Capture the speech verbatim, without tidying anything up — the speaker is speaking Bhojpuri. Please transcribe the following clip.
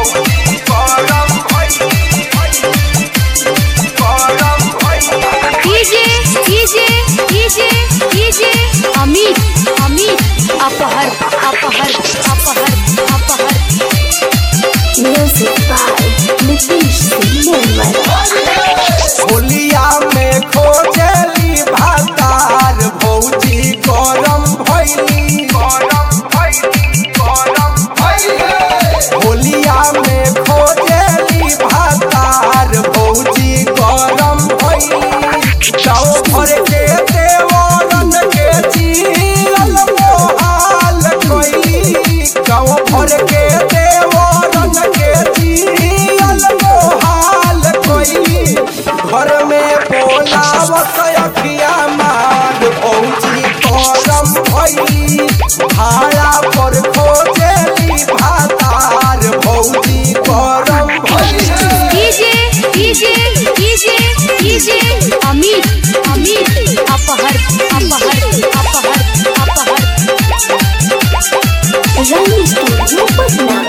DJ DJ DJ DJ Amit Amit अपहर अपहर अपहर अपहर म्यूजिक बाय नीतीश सिंह। होलिया में खोजली भातार भौजी गरम भइली गरम भइली गरम भइली। होलिया में खोजली भातार भौजी गरम भइली। जाओ भर के देवरन के जियल मोहाल कइली। जाओ भर के देवरन के जियल मोहाल कइली। घर में बोलावत अखिया मार भौजी गरम भइली। भाड़ा पर खोजली भातार भौजी गरम भइली। DJ DJ DJ DJ Amit Amit अपहर अपहर अपहर अपहर। रंग स्टूडियो पटना।